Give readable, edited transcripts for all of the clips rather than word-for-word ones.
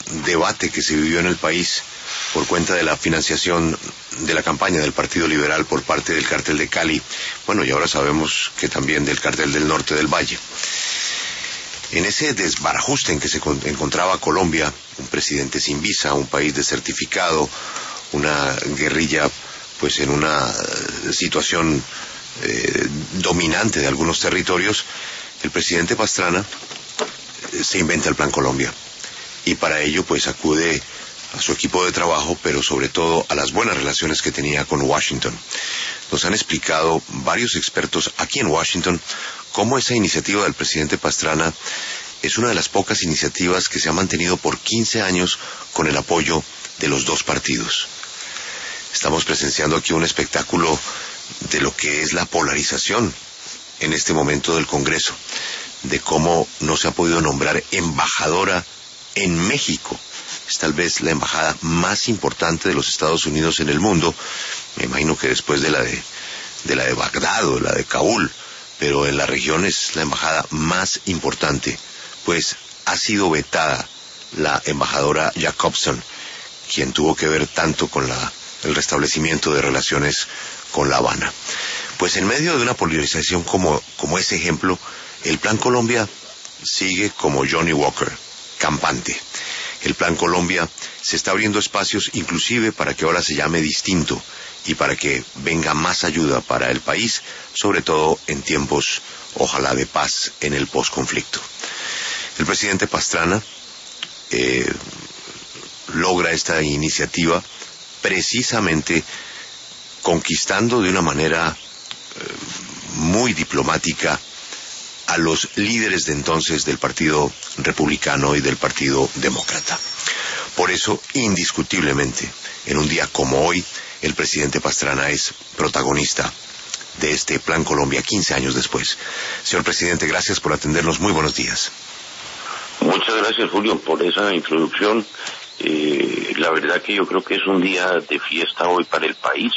debate que se vivió en el país por cuenta de la financiación de la campaña del Partido Liberal por parte del Cártel de Cali, bueno, y ahora sabemos que también del Cártel del Norte del Valle. En ese desbarajuste en que se encontraba Colombia, un presidente sin visa, un país desertificado, una guerrilla pues en una situación dominante de algunos territorios, el presidente Pastrana se inventa el Plan Colombia y para ello pues acude a su equipo de trabajo, pero sobre todo a las buenas relaciones que tenía con Washington. Nos han explicado varios expertos aquí en Washington cómo esa iniciativa del presidente Pastrana es una de las pocas iniciativas que se ha mantenido por 15 años con el apoyo de los dos partidos. Estamos presenciando aquí un espectáculo de lo que es la polarización en este momento del Congreso, de cómo no se ha podido nombrar embajadora en México. Es tal vez la embajada más importante de los Estados Unidos en el mundo, me imagino que después de la de Bagdad o la de Kabul, pero en la región es la embajada más importante, pues ha sido vetada la embajadora Jacobson, quien tuvo que ver tanto con el restablecimiento de relaciones con La Habana. Pues en medio de una polarización como ese ejemplo, el Plan Colombia sigue como Johnny Walker, campante. El Plan Colombia se está abriendo espacios inclusive para que ahora se llame distinto y para que venga más ayuda para el país, sobre todo en tiempos, ojalá, de paz en el posconflicto. El presidente Pastrana logra esta iniciativa precisamente conquistando de una manera muy diplomática a los líderes de entonces del Partido Republicano y del Partido Demócrata. Por eso, indiscutiblemente, en un día como hoy, el presidente Pastrana es protagonista de este Plan Colombia 15 años después. Señor presidente, gracias por atendernos. Muy buenos días. Muchas gracias, Julio, por esa introducción. La verdad que yo creo que es un día de fiesta hoy para el país.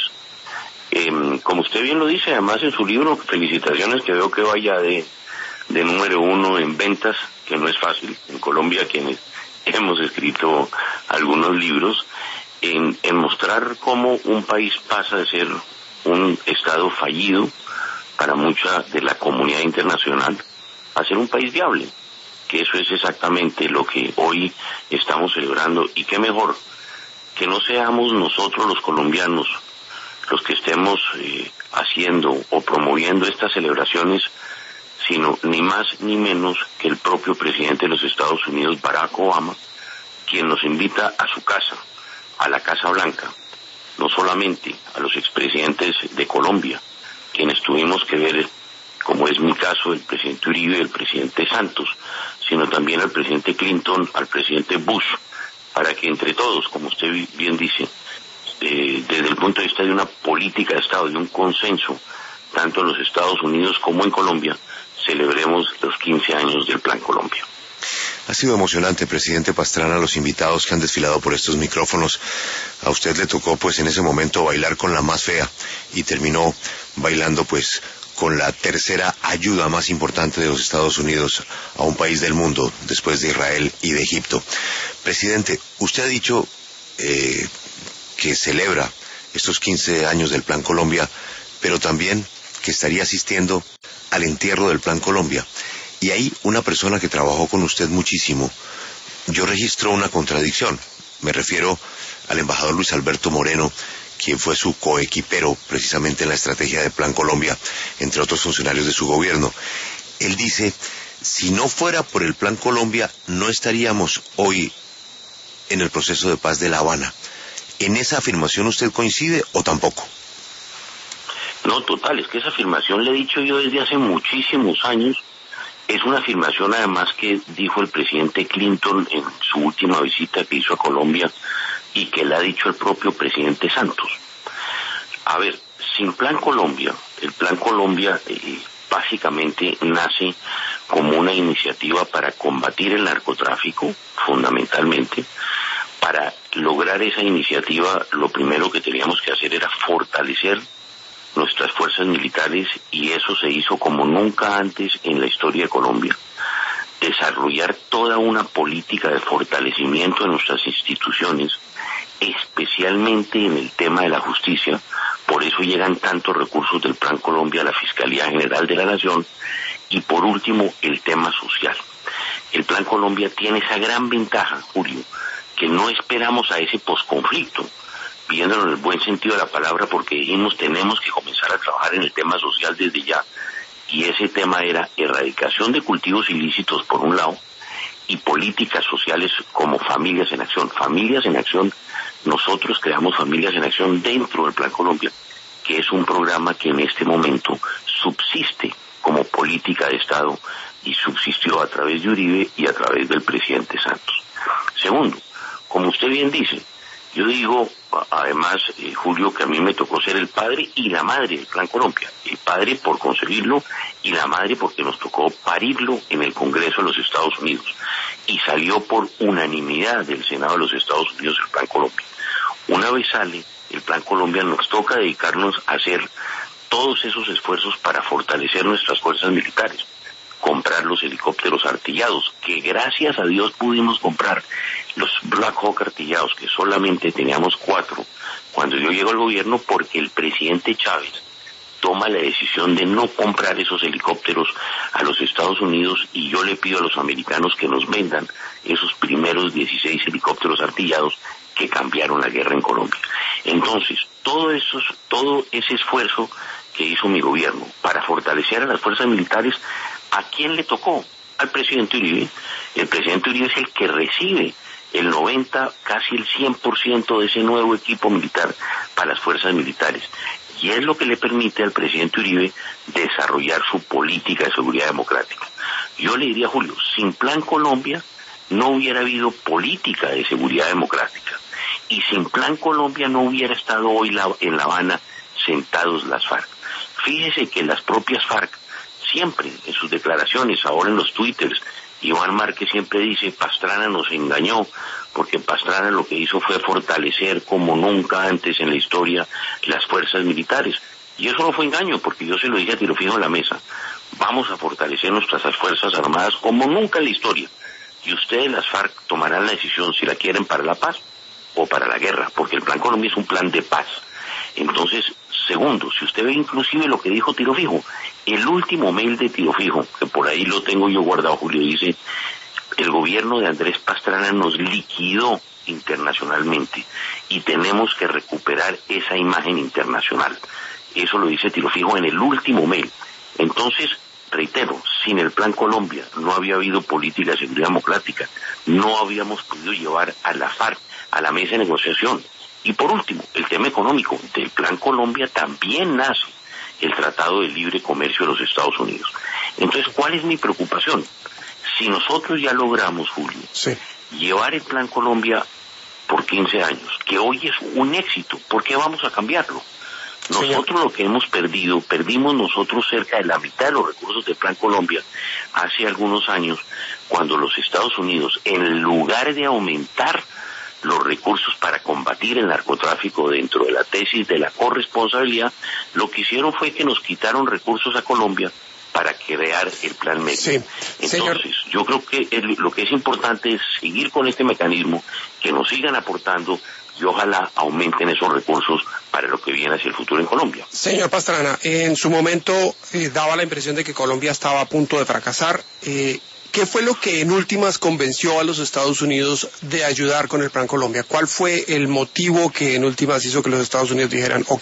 Como usted bien lo dice, además en su libro, felicitaciones, que veo que vaya de número 1 en ventas, que no es fácil. En Colombia, quienes hemos escrito algunos libros, en mostrar cómo un país pasa de ser un estado fallido para mucha de la comunidad internacional a ser un país viable, que eso es exactamente lo que hoy estamos celebrando. Y qué mejor que no seamos nosotros los colombianos los que estemos haciendo o promoviendo estas celebraciones, sino ni más ni menos que el propio presidente de los Estados Unidos, Barack Obama, quien nos invita a su casa, a la Casa Blanca, no solamente a los expresidentes de Colombia, quienes tuvimos que ver, como es mi caso, el presidente Uribe y el presidente Santos, sino también al presidente Clinton, al presidente Bush, para que entre todos, como usted bien dice, desde el punto de vista de una política de Estado, de un consenso, tanto en los Estados Unidos como en Colombia, celebremos los 15 años del Plan Colombia. Ha sido emocionante, presidente Pastrana, los invitados que han desfilado por estos micrófonos. A usted le tocó, pues, en ese momento bailar con la más fea y terminó bailando, pues, con la tercera ayuda más importante de los Estados Unidos a un país del mundo, después de Israel y de Egipto. Presidente, usted ha dicho que celebra estos 15 años del Plan Colombia, pero también que estaría asistiendo al entierro del Plan Colombia. Y ahí una persona que trabajó con usted muchísimo, yo registro una contradicción. Me refiero al embajador Luis Alberto Moreno, quien fue su coequipero precisamente en la estrategia de Plan Colombia, entre otros funcionarios de su gobierno. Él dice, si no fuera por el Plan Colombia, no estaríamos hoy en el proceso de paz de La Habana. ¿En esa afirmación usted coincide o tampoco? No, total, es que esa afirmación le he dicho yo desde hace muchísimos años. Es una afirmación además que dijo el presidente Clinton en su última visita que hizo a Colombia y que le ha dicho el propio presidente Santos. A ver, sin Plan Colombia, el Plan Colombia básicamente nace como una iniciativa para combatir el narcotráfico, fundamentalmente. Para lograr esa iniciativa, lo primero que teníamos que hacer era fortalecer nuestras fuerzas militares, y eso se hizo como nunca antes en la historia de Colombia. desarrollar toda una política de fortalecimiento de nuestras instituciones, especialmente en el tema de la justicia. Por eso llegan tantos recursos del Plan Colombia a la Fiscalía General de la Nación. Y por último, el tema social. El Plan Colombia tiene esa gran ventaja, Julio, que no esperamos a ese posconflicto, viéndolo en el buen sentido de la palabra, porque dijimos tenemos que comenzar a trabajar en el tema social desde ya. Y ese tema era erradicación de cultivos ilícitos por un lado y políticas sociales como Familias en Acción. Familias en Acción, nosotros creamos Familias en Acción dentro del Plan Colombia, que es un programa que en este momento subsiste como política de Estado y subsistió a través de Uribe y a través del presidente Santos. Segundo, como usted bien dice, yo digo, además, Julio, que a mí me tocó ser el padre y la madre del Plan Colombia. El padre por conseguirlo y la madre porque nos tocó parirlo en el Congreso de los Estados Unidos. Y salió por unanimidad del Senado de los Estados Unidos el Plan Colombia. Una vez sale el Plan Colombia, nos toca dedicarnos a hacer todos esos esfuerzos para fortalecer nuestras fuerzas militares. Comprar los helicópteros artillados, que gracias a Dios pudimos comprar los Black Hawk artillados, que solamente teníamos 4 cuando yo llego al gobierno, porque el presidente Chávez toma la decisión de no comprar esos helicópteros a los Estados Unidos, y yo le pido a los americanos que nos vendan esos primeros 16 helicópteros artillados que cambiaron la guerra en Colombia. Entonces, todo ese esfuerzo que hizo mi gobierno para fortalecer a las fuerzas militares, ¿a quién le tocó? Al presidente Uribe. El presidente Uribe es el que recibe el 90, casi el 100% de ese nuevo equipo militar para las fuerzas militares. Y es lo que le permite al presidente Uribe desarrollar su política de seguridad democrática. Yo le diría, Julio, sin Plan Colombia no hubiera habido política de seguridad democrática. Y sin Plan Colombia no hubiera estado hoy en La Habana sentados las FARC. Fíjese que las propias FARC, siempre en sus declaraciones, ahora en los twitters, Iván Márquez siempre dice, Pastrana nos engañó, porque Pastrana lo que hizo fue fortalecer como nunca antes en la historia las fuerzas militares. Y eso no fue engaño, porque yo se lo dije a tiro fijo en la mesa. Vamos a fortalecer nuestras fuerzas armadas como nunca en la historia. Y ustedes, las FARC, tomarán la decisión si la quieren para la paz o para la guerra, porque el Plan Colombia es un plan de paz. Entonces, segundo, si usted ve inclusive lo que dijo Tiro Fijo, el último mail de Tiro Fijo, que por ahí lo tengo yo guardado, Julio, dice, el gobierno de Andrés Pastrana nos liquidó internacionalmente y tenemos que recuperar esa imagen internacional. Eso lo dice Tiro Fijo en el último mail. Entonces, reitero, sin el Plan Colombia no había habido política de seguridad democrática, no habíamos podido llevar a la FARC a la mesa de negociación. Y por último, el tema económico. Del Plan Colombia también nace el Tratado de Libre Comercio de los Estados Unidos. Entonces, ¿cuál es mi preocupación? Si nosotros ya logramos, Julio, llevar el Plan Colombia por 15 años, que hoy es un éxito, ¿por qué vamos a cambiarlo? Nosotros lo que hemos perdimos nosotros cerca de la mitad de los recursos del Plan Colombia hace algunos años, cuando los Estados Unidos, en lugar de aumentar los recursos para combatir el narcotráfico dentro de la tesis de la corresponsabilidad, lo que hicieron fue que nos quitaron recursos a Colombia para crear el Plan Médico. Entonces, yo creo que lo que es importante es seguir con este mecanismo, que nos sigan aportando y ojalá aumenten esos recursos para lo que viene hacia el futuro en Colombia. Señor Pastrana, en su momento daba la impresión de que Colombia estaba a punto de fracasar. ¿Qué fue lo que en últimas convenció a los Estados Unidos de ayudar con el Plan Colombia? ¿Cuál fue el motivo que en últimas hizo que los Estados Unidos dijeran, ok?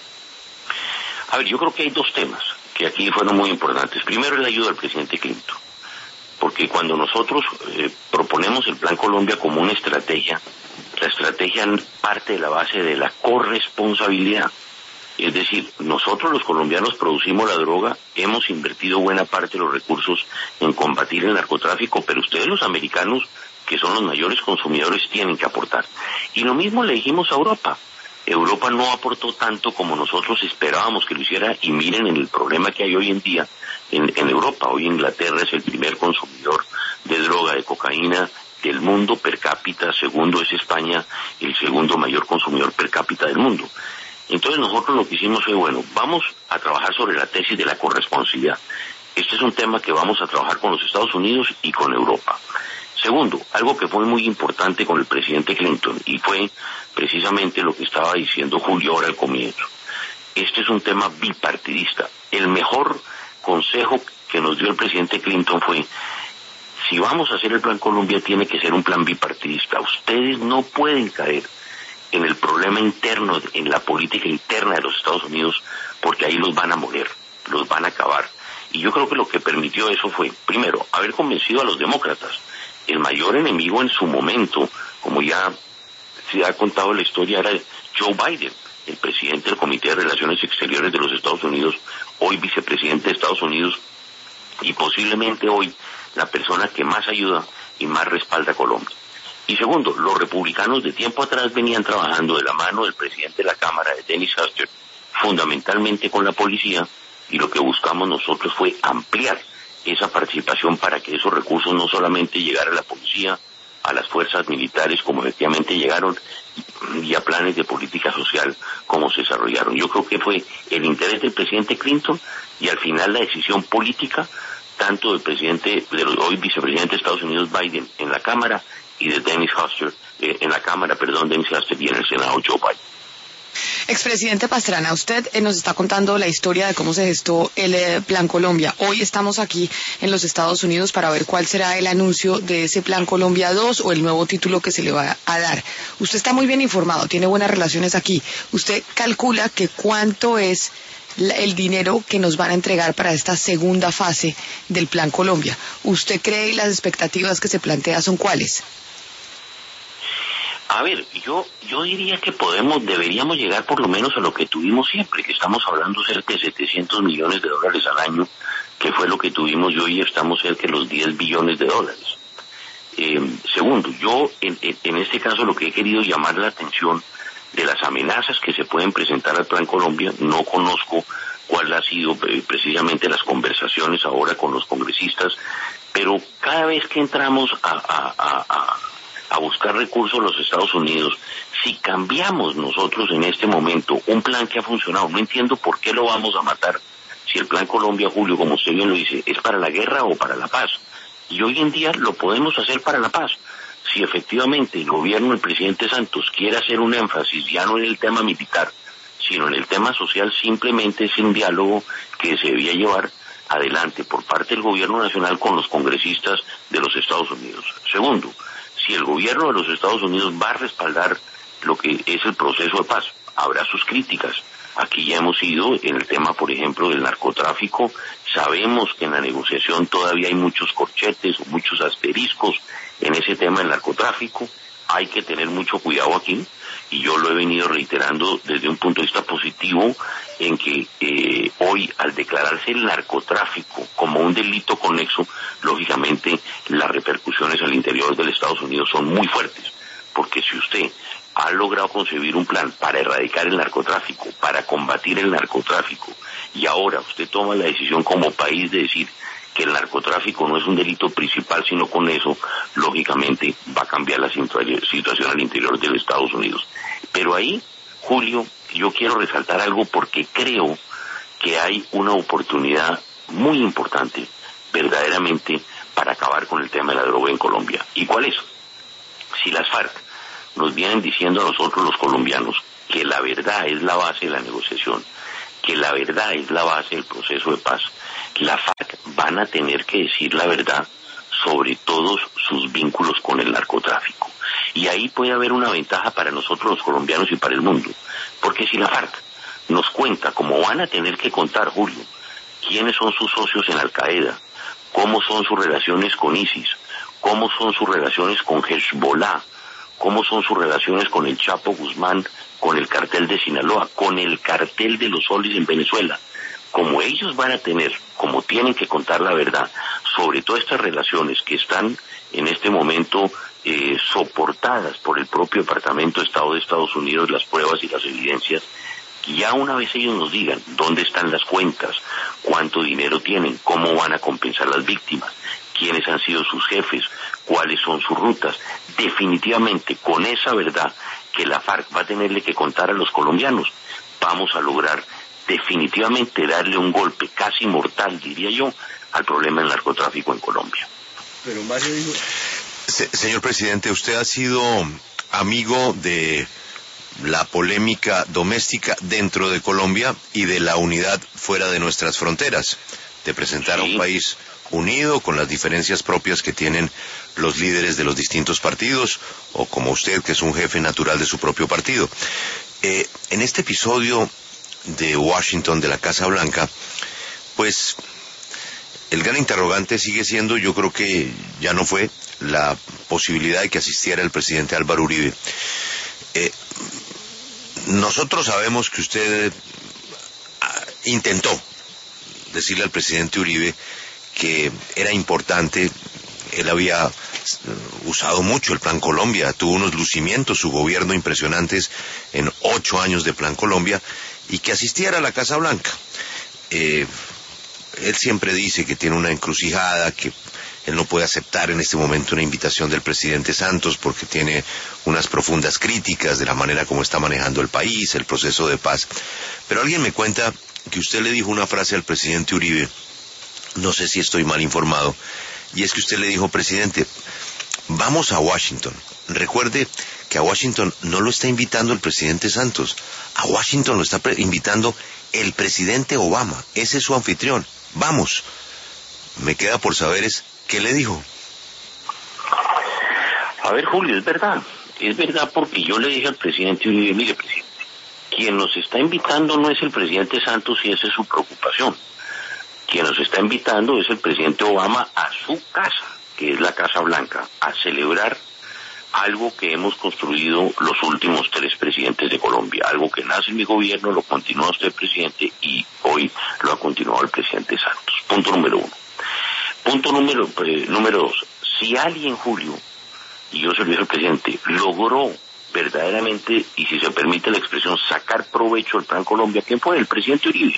A ver, yo creo que hay 2 temas que aquí fueron muy importantes. Primero, la ayuda del presidente Clinton. Porque cuando nosotros proponemos el Plan Colombia como una estrategia, la estrategia parte de la base de la corresponsabilidad. Es decir, nosotros los colombianos producimos la droga, hemos invertido buena parte de los recursos en combatir el narcotráfico, pero ustedes los americanos, que son los mayores consumidores, tienen que aportar. Y lo mismo le dijimos a Europa. Europa no aportó tanto como nosotros esperábamos que lo hiciera, y miren el problema que hay hoy en día en Europa. Hoy Inglaterra es el primer consumidor de droga, de cocaína del mundo per cápita. Segundo es España, el segundo mayor consumidor per cápita del mundo. Entonces nosotros lo que hicimos fue, bueno, vamos a trabajar sobre la tesis de la corresponsabilidad. Este es un tema que vamos a trabajar con los Estados Unidos y con Europa. Segundo, algo que fue muy importante con el presidente Clinton, y fue precisamente lo que estaba diciendo Julio ahora al comienzo. Este es un tema bipartidista. El mejor consejo que nos dio el presidente Clinton fue: si vamos a hacer el Plan Colombia, tiene que ser un plan bipartidista. Ustedes no pueden caer en el problema interno, en la política interna de los Estados Unidos, porque ahí los van a moler, los van a acabar. Y yo creo que lo que permitió eso fue, primero, haber convencido a los demócratas. El mayor enemigo en su momento, como ya se ha contado la historia, era Joe Biden, el presidente del Comité de Relaciones Exteriores de los Estados Unidos, hoy vicepresidente de Estados Unidos, y posiblemente hoy la persona que más ayuda y más respalda a Colombia. Y segundo, los republicanos de tiempo atrás venían trabajando de la mano del presidente de la Cámara, de Dennis Hastert, fundamentalmente con la policía, y lo que buscamos nosotros fue ampliar esa participación para que esos recursos no solamente llegaran a la policía, a las fuerzas militares, como efectivamente llegaron, y a planes de política social como se desarrollaron. Yo creo que fue el interés del presidente Clinton y al final la decisión política, tanto del presidente, hoy vicepresidente de Estados Unidos Biden en la Cámara, y de Dennis Hastert, Dennis Hastert, y en el Senado Joe Biden. Expresidente Pastrana, usted nos está contando la historia de cómo se gestó el Plan Colombia. Hoy estamos aquí en los Estados Unidos para ver cuál será el anuncio de ese Plan Colombia 2 o el nuevo título que se le va a dar. Usted está muy bien informado, tiene buenas relaciones aquí. Usted calcula que cuánto es el dinero que nos van a entregar para esta segunda fase del Plan Colombia. ¿Usted cree y las expectativas que se plantea son cuáles? A ver, yo diría que deberíamos llegar por lo menos a lo que tuvimos siempre, que estamos hablando cerca de 700 millones de dólares al año, que fue lo que tuvimos, y hoy estamos cerca de los 10 billones de dólares. Segundo, yo en este caso lo que he querido llamar la atención de las amenazas que se pueden presentar al Plan Colombia. No conozco cuál ha sido precisamente las conversaciones ahora con los congresistas, pero cada vez que entramos a buscar recursos en los Estados Unidos, si cambiamos nosotros en este momento un plan que ha funcionado, no entiendo por qué lo vamos a matar. Si el Plan Colombia, Julio, como usted bien lo dice, es para la guerra o para la paz, y hoy en día lo podemos hacer para la paz. Si efectivamente el gobierno del presidente Santos quiere hacer un énfasis ya no en el tema militar, sino en el tema social, simplemente es un diálogo que se debía llevar adelante por parte del gobierno nacional con los congresistas de los Estados Unidos. Segundo, si el gobierno de los Estados Unidos va a respaldar lo que es el proceso de paz, habrá sus críticas. Aquí ya hemos ido en el tema, por ejemplo, del narcotráfico. Sabemos que en la negociación todavía hay muchos corchetes, muchos asteriscos en ese tema del narcotráfico. Hay que tener mucho cuidado aquí, y yo lo he venido reiterando desde un punto de vista positivo, en que hoy, al declararse el narcotráfico como un delito conexo, lógicamente las repercusiones al interior de los Estados Unidos son muy fuertes, porque si usted ha logrado concebir un plan para erradicar el narcotráfico, para combatir el narcotráfico, y ahora usted toma la decisión como país de decir que el narcotráfico no es un delito principal, sino con eso, lógicamente, va a cambiar la situación al interior de los Estados Unidos. Pero ahí, Julio, yo quiero resaltar algo porque creo que hay una oportunidad muy importante, verdaderamente, para acabar con el tema de la droga en Colombia. ¿Y cuál es? Si las FARC nos vienen diciendo a nosotros los colombianos que la verdad es la base de la negociación, que la verdad es la base del proceso de paz, la FARC van a tener que decir la verdad sobre todos sus vínculos con el narcotráfico. Y ahí puede haber una ventaja para nosotros los colombianos y para el mundo, porque si la FARC nos cuenta, como van a tener que contar, Julio, quiénes son sus socios en Al-Qaeda, cómo son sus relaciones con ISIS, cómo son sus relaciones con Hezbollah, cómo son sus relaciones con el Chapo Guzmán, con el cartel de Sinaloa, con el cartel de los soles en Venezuela. Como ellos van a tener, como tienen que contar la verdad sobre todas estas relaciones que están en este momento soportadas por el propio Departamento de Estado de Estados Unidos, las pruebas y las evidencias, ya una vez ellos nos digan dónde están las cuentas, cuánto dinero tienen, cómo van a compensar las víctimas, quiénes han sido sus jefes, cuáles son sus rutas, definitivamente con esa verdad que la FARC va a tenerle que contar a los colombianos, vamos a lograr definitivamente darle un golpe casi mortal, diría yo, al problema del narcotráfico en Colombia. Pero Mario dijo... Señor presidente, usted ha sido amigo de la polémica doméstica dentro de Colombia y de la unidad fuera de nuestras fronteras, de presentar a un país unido con las diferencias propias que tienen los líderes de los distintos partidos, o como usted, que es un jefe natural de su propio partido. En este episodio de Washington, de la Casa Blanca, pues el gran interrogante sigue siendo, yo creo que ya no fue, la posibilidad de que asistiera el presidente Álvaro Uribe. Nosotros sabemos que usted intentó decirle al presidente Uribe que era importante. Él había usado mucho el Plan Colombia, tuvo unos lucimientos, su gobierno impresionantes en 8 años de Plan Colombia, y que asistiera a la Casa Blanca. Él siempre dice que tiene una encrucijada, que él no puede aceptar en este momento una invitación del presidente Santos porque tiene unas profundas críticas de la manera como está manejando el país, el proceso de paz. Pero alguien me cuenta que usted le dijo una frase al presidente Uribe, no sé si estoy mal informado, y es que usted le dijo: presidente, vamos a Washington. Recuerde que a Washington no lo está invitando el presidente Santos, a Washington lo está invitando el presidente Obama, ese es su anfitrión, vamos. Me queda por saber ¿qué le dijo? A ver, Julio, es verdad porque yo le dije al presidente Uribe: mire, presidente, quien nos está invitando no es el presidente Santos y esa es su preocupación. Quien nos está invitando es el presidente Obama a su casa, que es la Casa Blanca, a celebrar algo que hemos construido los últimos 3 presidentes de Colombia, algo que nace en mi gobierno, lo continúa usted, presidente, y hoy lo ha continuado el presidente Santos. Punto número 1. Punto número 2. Si alguien, Julio, y yo se lo dije al presidente, logró verdaderamente, y si se permite la expresión, sacar provecho del Plan Colombia, ¿quién fue? El presidente Uribe.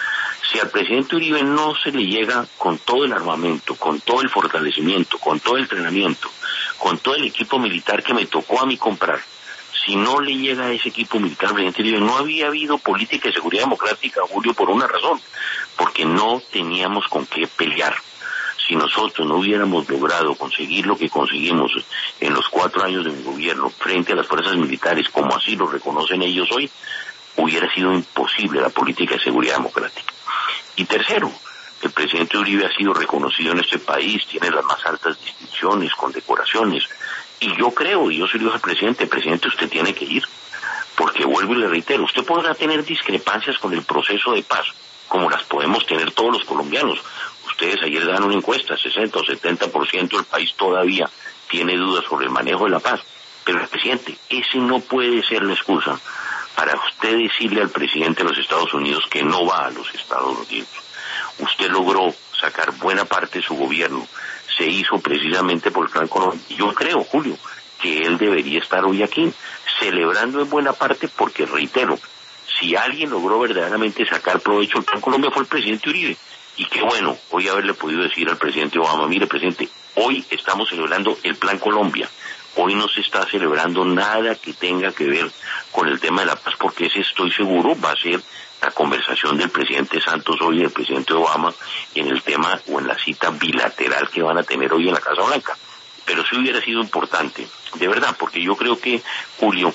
Si al presidente Uribe no se le llega con todo el armamento, con todo el fortalecimiento, con todo el entrenamiento, con todo el equipo militar que me tocó a mí comprar, si no le llega a ese equipo militar al presidente Uribe, no había habido política de seguridad democrática, Julio, por una razón, porque no teníamos con qué pelear. Si nosotros no hubiéramos logrado conseguir lo que conseguimos en los 4 años de mi gobierno frente a las fuerzas militares, como así lo reconocen ellos hoy, hubiera sido imposible la política de seguridad democrática. Y tercero, el presidente Uribe ha sido reconocido en este país, tiene las más altas distinciones, condecoraciones, y yo creo, y yo soy el presidente, usted tiene que ir, porque vuelvo y le reitero, usted podrá tener discrepancias con el proceso de paz, como las podemos tener todos los colombianos. Ustedes ayer dan una encuesta, 60 o 70% del país todavía tiene dudas sobre el manejo de la paz, pero presidente, ese no puede ser la excusa para usted decirle al presidente de los Estados Unidos que no va a los Estados Unidos. Usted logró sacar buena parte de su gobierno, se hizo precisamente por el Plan Colombia. Yo creo, Julio, que él debería estar hoy aquí, celebrando en buena parte, porque reitero, si alguien logró verdaderamente sacar provecho del Plan Colombia fue el presidente Uribe. Y qué bueno hoy haberle podido decir al presidente Obama: mire, presidente, hoy estamos celebrando el Plan Colombia. Hoy no se está celebrando nada que tenga que ver con el tema de la paz, porque ese, estoy seguro, va a ser la conversación del presidente Santos hoy y del presidente Obama en el tema o en la cita bilateral que van a tener hoy en la Casa Blanca. Pero sí hubiera sido importante, de verdad, porque yo creo que, Julio,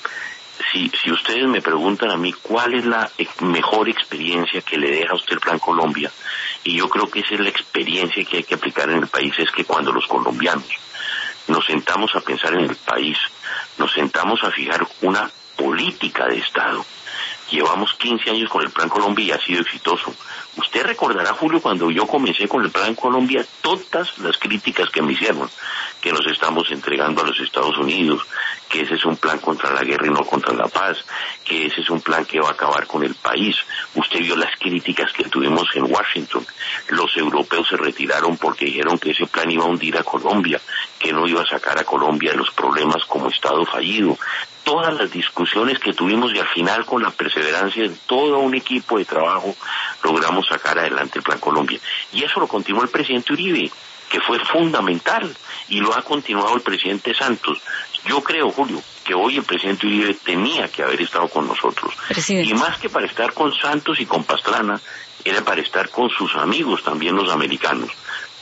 si ustedes me preguntan a mí cuál es la mejor experiencia que le deja a usted el Plan Colombia, y yo creo que esa es la experiencia que hay que aplicar en el país, es que cuando los colombianos nos sentamos a pensar en el país, nos sentamos a fijar una política de Estado. Llevamos 15 años con el Plan Colombia y ha sido exitoso. Usted recordará, Julio, cuando yo comencé con el Plan Colombia, todas las críticas que me hicieron, que nos estamos entregando a los Estados Unidos, que ese es un plan contra la guerra y no contra la paz, que ese es un plan que va a acabar con el país. Usted vio las críticas que tuvimos en Washington. Los europeos se retiraron porque dijeron que ese plan iba a hundir a Colombia, que no iba a sacar a Colombia de los problemas como Estado fallido. Todas las discusiones que tuvimos y al final, con la perseverancia de todo un equipo de trabajo, logramos sacar adelante el Plan Colombia. Y eso lo continuó el presidente Uribe, que fue fundamental, y lo ha continuado el presidente Santos. Yo creo, Julio, que hoy el presidente Uribe tenía que haber estado con nosotros. Presidente. Y más que para estar con Santos y con Pastrana, era para estar con sus amigos también los americanos.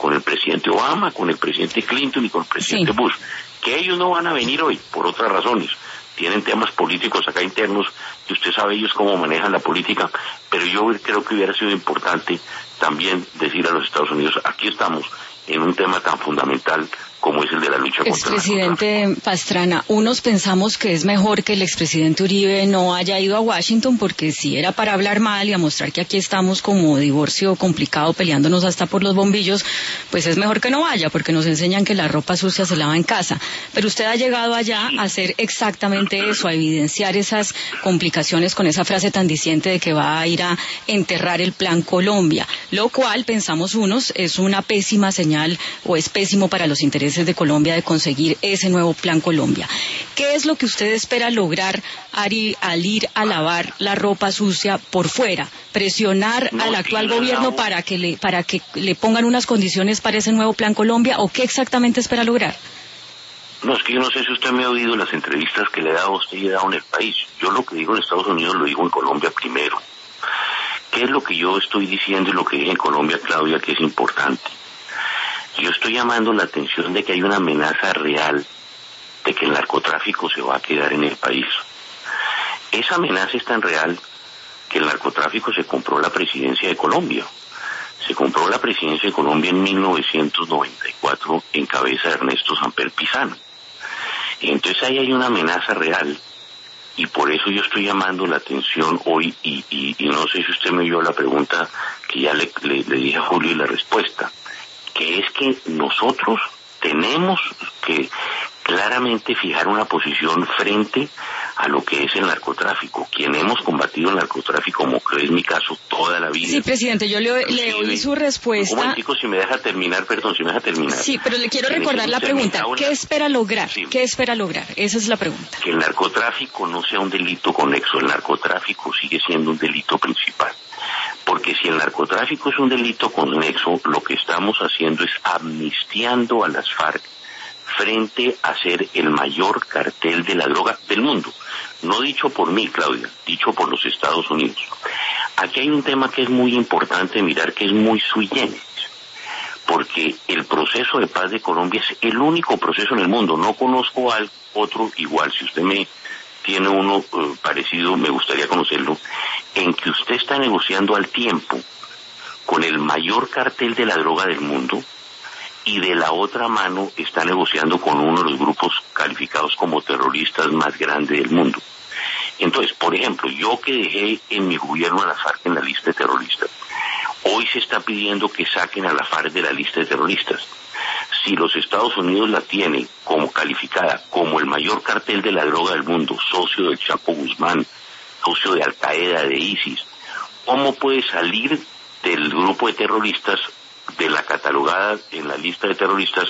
con el presidente Obama, con el presidente Clinton y con el presidente Bush, que ellos no van a venir hoy por otras razones. Tienen temas políticos acá internos, que usted sabe ellos cómo manejan la política, pero yo creo que hubiera sido importante también decir a los Estados Unidos, aquí estamos en un tema tan fundamental como es el de la lucha contra el narcotráfico. Expresidente Pastrana, unos pensamos que es mejor que el expresidente Uribe no haya ido a Washington, porque si era para hablar mal y a mostrar que aquí estamos como divorcio complicado peleándonos hasta por los bombillos, pues es mejor que no vaya, porque nos enseñan que la ropa sucia se lava en casa. Pero usted ha llegado allá a hacer exactamente eso, a evidenciar esas complicaciones con esa frase tan diciente de que va a ir a enterrar el Plan Colombia, lo cual, pensamos unos, es una pésima señal o es pésimo para los intereses de Colombia de conseguir ese nuevo Plan Colombia. ¿Qué es lo que usted espera lograr al ir a lavar la ropa sucia por fuera? ¿Presionar al actual gobierno para que le pongan unas condiciones para ese nuevo Plan Colombia, o qué exactamente espera lograr? No, es que yo no sé si usted me ha oído en las entrevistas que le he dado a usted y he dado en el país. Yo lo que digo en Estados Unidos lo digo en Colombia primero. ¿Qué es lo que yo estoy diciendo y lo que dije en Colombia, Claudia, que es importante? Yo estoy llamando la atención de que hay una amenaza real de que el narcotráfico se va a quedar en el país. Esa amenaza es tan real que el narcotráfico se compró la presidencia de Colombia. Se compró la presidencia de Colombia en 1994 en cabeza de Ernesto Samper Pizano. Entonces ahí hay una amenaza real, y por eso yo estoy llamando la atención hoy, y no sé si usted me oyó la pregunta que ya le dije a Julio y la respuesta, que es que nosotros tenemos que claramente fijar una posición frente a lo que es el narcotráfico. Quien hemos combatido el narcotráfico, como que es mi caso, toda la vida. Sí, presidente, yo le oí su respuesta. Un momentico, si me deja terminar. Sí, pero le quiero recordar la pregunta. ¿Qué espera lograr? Sí. ¿Qué espera lograr? Esa es la pregunta. Que el narcotráfico no sea un delito conexo. El narcotráfico sigue siendo un delito principal. Porque si el narcotráfico es un delito conexo, lo que estamos haciendo es amnistiando a las FARC frente a ser el mayor cartel de la droga del mundo. No dicho por mí, Claudia, dicho por los Estados Unidos. Aquí hay un tema que es muy importante mirar, que es muy sui generis, porque el proceso de paz de Colombia es el único proceso en el mundo. No conozco al otro igual. Si usted me tiene uno parecido, me gustaría conocerlo, en que usted está negociando al tiempo con el mayor cartel de la droga del mundo, y de la otra mano está negociando con uno de los grupos calificados como terroristas más grandes del mundo. Entonces, por ejemplo, yo que dejé en mi gobierno a la FARC en la lista de terroristas, hoy se está pidiendo que saquen a la FARC de la lista de terroristas. Si los Estados Unidos la tienen como calificada como el mayor cartel de la droga del mundo, socio del Chapo Guzmán, socio de Al Qaeda, de ISIS, ¿cómo puede salir del grupo de terroristas, de la catalogada en la lista de terroristas,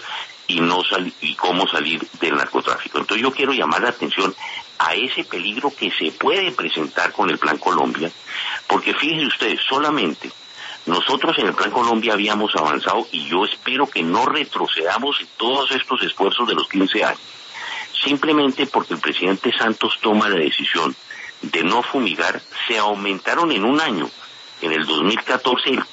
y cómo salir del narcotráfico? Entonces yo quiero llamar la atención a ese peligro que se puede presentar con el Plan Colombia, porque fíjense ustedes, solamente nosotros en el Plan Colombia habíamos avanzado, y yo espero que no retrocedamos en todos estos esfuerzos de los 15 años, simplemente porque el presidente Santos toma la decisión de no fumigar. Se aumentaron en un año, en el 2014, el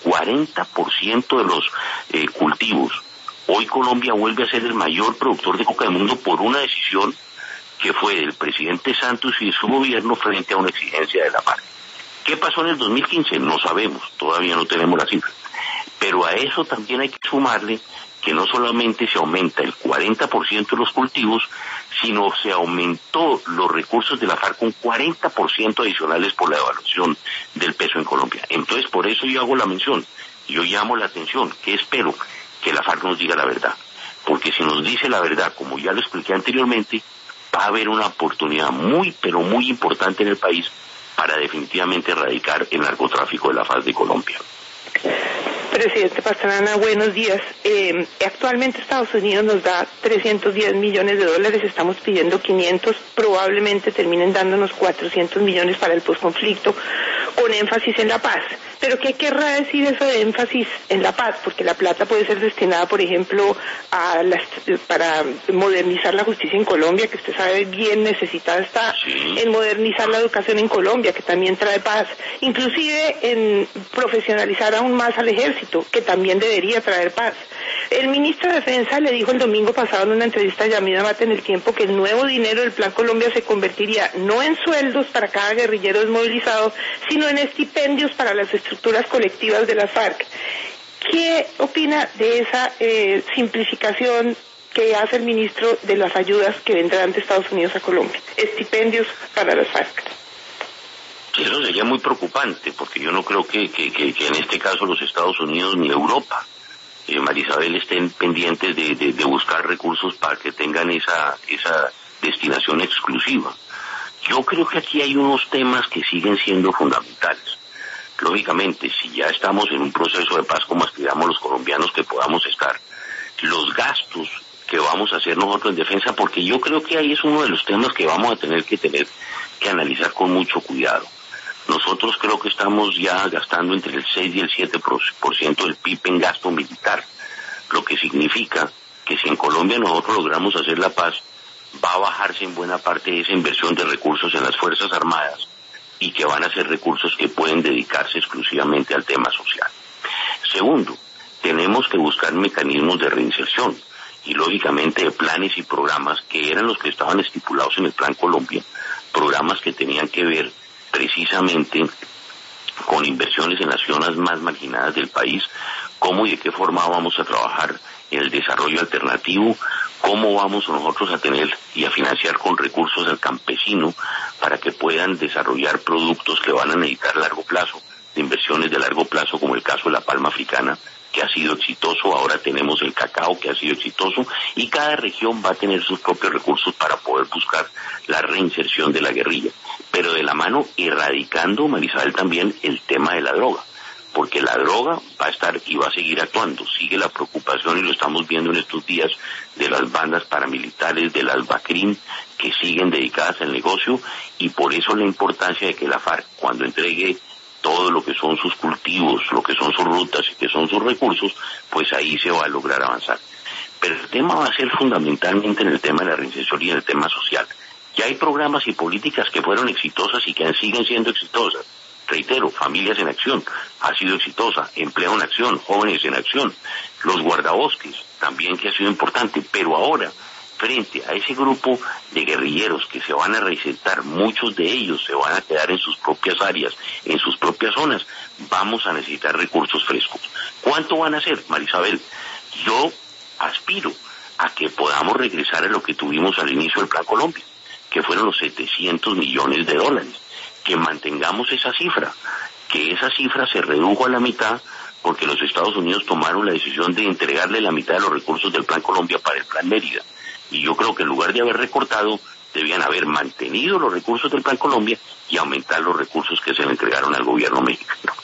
40% de los cultivos. Hoy Colombia vuelve a ser el mayor productor de coca del mundo por una decisión que fue del presidente Santos y de su gobierno frente a una exigencia de la FARC. ¿Qué pasó en el 2015? No sabemos, todavía no tenemos la cifra. Pero a eso también hay que sumarle que no solamente se aumenta el 40% de los cultivos, sino se aumentó los recursos de la FARC con 40% adicionales por la devaluación del peso en Colombia. Entonces, por eso yo hago la mención, yo llamo la atención, que espero que la FARC nos diga la verdad. Porque si nos dice la verdad, como ya lo expliqué anteriormente, va a haber una oportunidad muy, pero muy importante en el país para definitivamente erradicar el narcotráfico de la faz de Colombia. Presidente Pastrana, buenos días. Actualmente Estados Unidos nos da 310 millones de dólares, estamos pidiendo 500, probablemente terminen dándonos 400 millones para el posconflicto, con énfasis en la paz. Pero ¿qué querrá decir eso de énfasis en la paz? Porque la plata puede ser destinada, por ejemplo, para modernizar la justicia en Colombia, que usted sabe bien necesitada está, en modernizar la educación en Colombia, que también trae paz, inclusive en profesionalizar aún más al ejército, que también debería traer paz. El ministro de Defensa le dijo el domingo pasado en una entrevista a Yamida Mate en El Tiempo que el nuevo dinero del Plan Colombia se convertiría no en sueldos para cada guerrillero desmovilizado, sino en estipendios para las estructuras colectivas de las FARC. ¿Qué opina de esa simplificación que hace el ministro de las ayudas que vendrán de Estados Unidos a Colombia? Estipendios para las FARC. Eso sería muy preocupante, porque yo no creo que en este caso los Estados Unidos ni Europa, María Isabel, estén pendientes de buscar recursos para que tengan esa destinación exclusiva. Yo creo que aquí hay unos temas que siguen siendo fundamentales. Lógicamente, si ya estamos en un proceso de paz como aspiramos los colombianos que podamos estar, los gastos que vamos a hacer nosotros en defensa, porque yo creo que ahí es uno de los temas que vamos a tener que analizar con mucho cuidado. Nosotros creo que estamos ya gastando entre el 6 y el 7% del PIB en gasto militar, lo que significa que si en Colombia nosotros logramos hacer la paz, va a bajarse en buena parte esa inversión de recursos en las Fuerzas Armadas y que van a ser recursos que pueden dedicarse exclusivamente al tema social. Segundo, tenemos que buscar mecanismos de reinserción y lógicamente de planes y programas que eran los que estaban estipulados en el Plan Colombia, programas que tenían que ver precisamente con inversiones en las zonas más marginadas del país, cómo y de qué forma vamos a trabajar en el desarrollo alternativo, cómo vamos nosotros a tener y a financiar con recursos al campesino para que puedan desarrollar productos que van a necesitar a largo plazo, de inversiones de largo plazo, como el caso de la palma africana, que ha sido exitoso. Ahora tenemos el cacao, que ha sido exitoso, y cada región va a tener sus propios recursos para poder buscar la reinserción de la guerrilla, pero de la mano erradicando, Marisabel, también el tema de la droga, porque la droga va a estar y va a seguir actuando. Sigue la preocupación, y lo estamos viendo en estos días, de las bandas paramilitares, de las BACRIM, que siguen dedicadas al negocio, y por eso la importancia de que la FARC, cuando entregue todo lo que son sus cultivos, lo que son sus rutas y que son sus recursos, pues ahí se va a lograr avanzar. Pero el tema va a ser fundamentalmente en el tema de la reinserción y en el tema social. Ya hay programas y políticas que fueron exitosas y que siguen siendo exitosas. Reitero, Familias en Acción ha sido exitosa, Empleo en Acción, Jóvenes en Acción, los guardabosques también, que ha sido importante, pero ahora, frente a ese grupo de guerrilleros que se van a reinsertar, muchos de ellos se van a quedar en sus propias áreas, en sus propias zonas, vamos a necesitar recursos frescos. ¿Cuánto van a ser, Marisabel? Yo aspiro a que podamos regresar a lo que tuvimos al inicio del Plan Colombia, que fueron los 700 millones de dólares, que mantengamos esa cifra, que esa cifra se redujo a la mitad, porque los Estados Unidos tomaron la decisión de entregarle la mitad de los recursos del Plan Colombia para el Plan Mérida. Y yo creo que en lugar de haber recortado, debían haber mantenido los recursos del Plan Colombia y aumentar los recursos que se le entregaron al gobierno mexicano.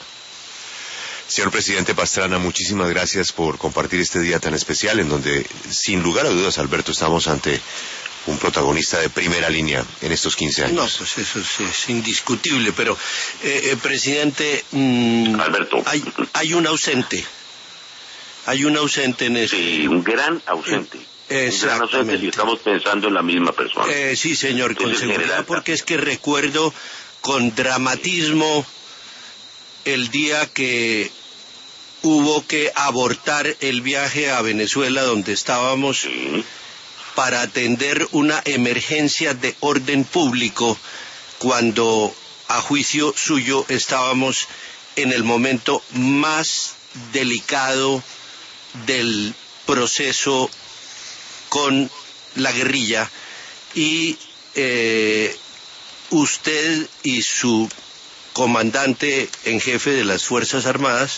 Señor presidente Pastrana, muchísimas gracias por compartir este día tan especial, en donde, sin lugar a dudas, Alberto, estamos ante un protagonista de primera línea en estos 15 años. No, pues eso es indiscutible, pero, presidente, Alberto, hay un ausente. Hay un ausente en eso. Sí, un gran ausente. Exactamente. Si estamos pensando en la misma persona. Sí, señor, con seguridad, porque es que recuerdo con dramatismo el día que hubo que abortar el viaje a Venezuela, donde estábamos, Sí. para atender una emergencia de orden público, cuando, a juicio suyo, estábamos en el momento más delicado del proceso con la guerrilla, y usted y su comandante en jefe de las Fuerzas Armadas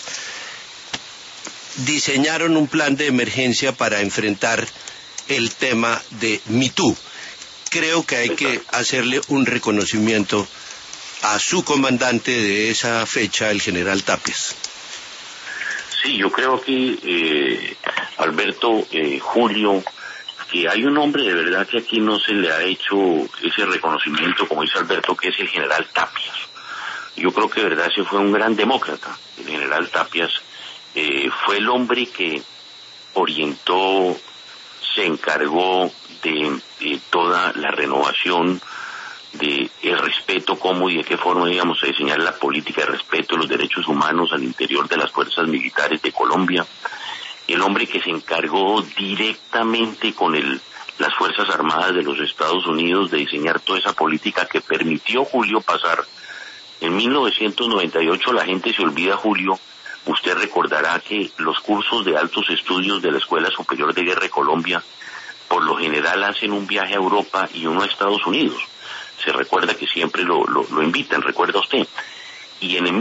diseñaron un plan de emergencia para enfrentar el tema de Me Too. Creo que hay que hacerle un reconocimiento a su comandante de esa fecha, el general Tapias. Sí, yo creo que, Alberto, Julio, que hay un hombre de verdad que aquí no se le ha hecho ese reconocimiento, como dice Alberto, que es el general Tapias. Yo creo que de verdad ese fue un gran demócrata. El general Tapias fue el hombre que orientó, se encargó de toda la renovación, de el respeto, cómo y de qué forma íbamos a diseñar la política de respeto de los derechos humanos al interior de las fuerzas militares de Colombia. el hombre que se encargó directamente con las Fuerzas Armadas de los Estados Unidos de diseñar toda esa política que permitió, Julio, pasar. En 1998, la gente se olvida, Julio, usted recordará que los cursos de altos estudios de la Escuela Superior de Guerra de Colombia, por lo general hacen un viaje a Europa y uno a Estados Unidos. Se recuerda que siempre lo invitan, ¿recuerda usted? Y en el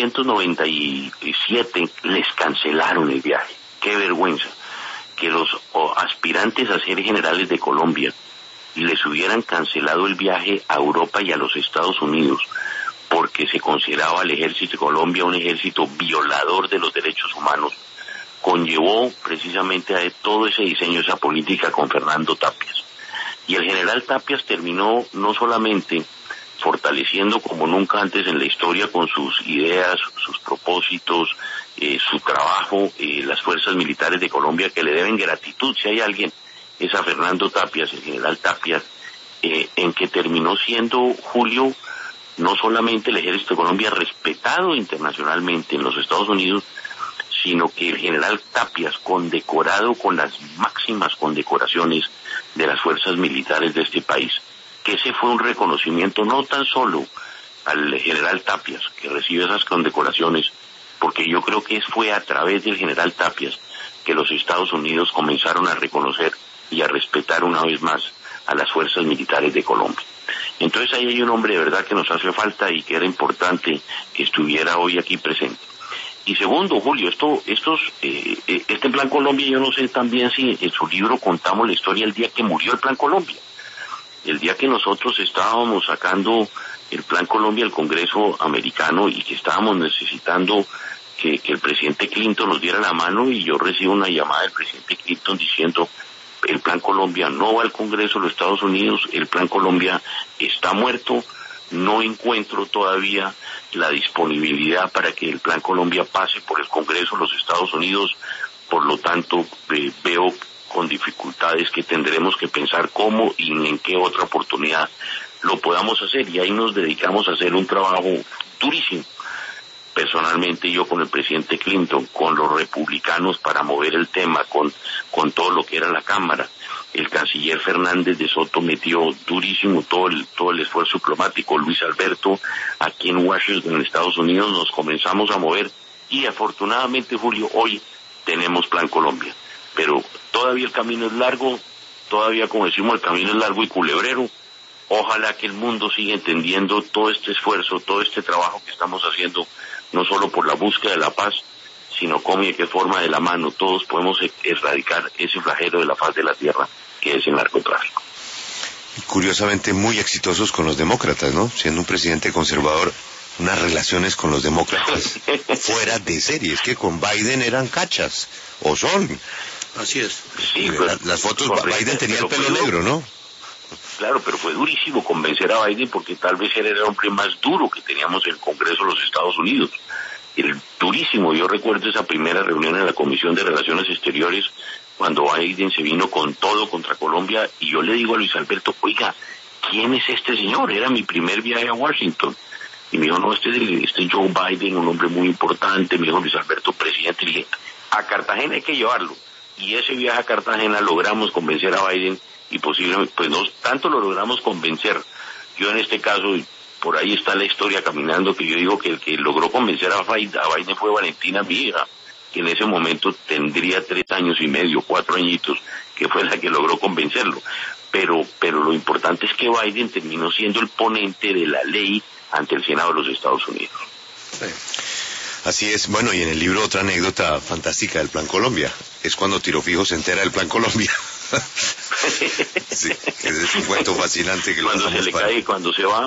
1997 les cancelaron el viaje. ¡Qué vergüenza! Que los aspirantes a ser generales de Colombia les hubieran cancelado el viaje a Europa y a los Estados Unidos porque se consideraba el ejército de Colombia un ejército violador de los derechos humanos, conllevó precisamente a todo ese diseño, esa política con Fernando Tapias. Y el general Tapias terminó no solamente fortaleciendo como nunca antes en la historia con sus ideas, sus propósitos, su trabajo, las fuerzas militares de Colombia que le deben gratitud, si hay alguien, es a Fernando Tapias, el general Tapias, en que terminó siendo, Julio, no solamente el ejército de Colombia respetado internacionalmente en los Estados Unidos, sino que el general Tapias, condecorado con las máximas condecoraciones de las fuerzas militares de este país, que ese fue un reconocimiento no tan solo al general Tapias, que recibe esas condecoraciones, porque yo creo que fue a través del general Tapias que los Estados Unidos comenzaron a reconocer y a respetar una vez más a las fuerzas militares de Colombia. Entonces ahí hay un hombre de verdad que nos hace falta y que era importante que estuviera hoy aquí presente. Y segundo, Julio, este Plan Colombia, yo no sé también si en su libro contamos la historia del día que murió el Plan Colombia. El día que nosotros estábamos sacando el Plan Colombia al Congreso americano y que estábamos necesitando que el presidente Clinton nos diera la mano, y yo recibo una llamada del presidente Clinton diciendo: el Plan Colombia no va al Congreso de los Estados Unidos, el Plan Colombia está muerto, no encuentro todavía la disponibilidad para que el Plan Colombia pase por el Congreso de los Estados Unidos, por lo tanto veo con dificultades que tendremos que pensar cómo y en qué otra oportunidad lo podamos hacer, y ahí nos dedicamos a hacer un trabajo durísimo. Personalmente yo con el presidente Clinton, con los republicanos para mover el tema, con todo lo que era la Cámara. El canciller Fernández de Soto metió durísimo todo el esfuerzo diplomático. Luis Alberto, aquí en Washington, en Estados Unidos, nos comenzamos a mover y afortunadamente, Julio, hoy tenemos Plan Colombia. Pero todavía el camino es largo, todavía, como decimos, el camino es largo y culebrero. Ojalá que el mundo siga entendiendo todo este esfuerzo, todo este trabajo que estamos haciendo, no solo por la búsqueda de la paz, sino cómo y de qué forma de la mano todos podemos erradicar ese flagelo de la faz de la tierra que es el narcotráfico. Curiosamente muy exitosos con los demócratas, ¿no? Siendo un presidente conservador, unas relaciones con los demócratas fuera de serie. Es que con Biden eran cachas, o son. Así es. Sí, las fotos, Biden tenía el pelo negro, ¿no? Claro, pero fue durísimo convencer a Biden porque tal vez era el hombre más duro que teníamos en el Congreso de los Estados Unidos. Durísimo. Yo recuerdo esa primera reunión en la Comisión de Relaciones Exteriores cuando Biden se vino con todo contra Colombia, y yo le digo a Luis Alberto: oiga, ¿quién es este señor? Era mi primer viaje a Washington. Y me dijo: no, este es Joe Biden, un hombre muy importante. Me dijo Luis Alberto: presidente. Y le dije: a Cartagena hay que llevarlo. Y ese viaje a Cartagena logramos convencer a Biden, y posiblemente, pues no tanto lo logramos convencer. Yo en este caso, por ahí está la historia caminando, que yo digo que el que logró convencer a Biden fue Valentina, mi hija, que en ese momento tendría 3 años y medio, 4 añitos, que fue la que logró convencerlo. Pero lo importante es que Biden terminó siendo el ponente de la ley ante el Senado de los Estados Unidos. Sí. Así es. Bueno, y en el libro otra anécdota fantástica del Plan Colombia es cuando Tiro Fijo se entera del Plan Colombia. Sí, es un cuento fascinante que cuando se le cae, cuando se va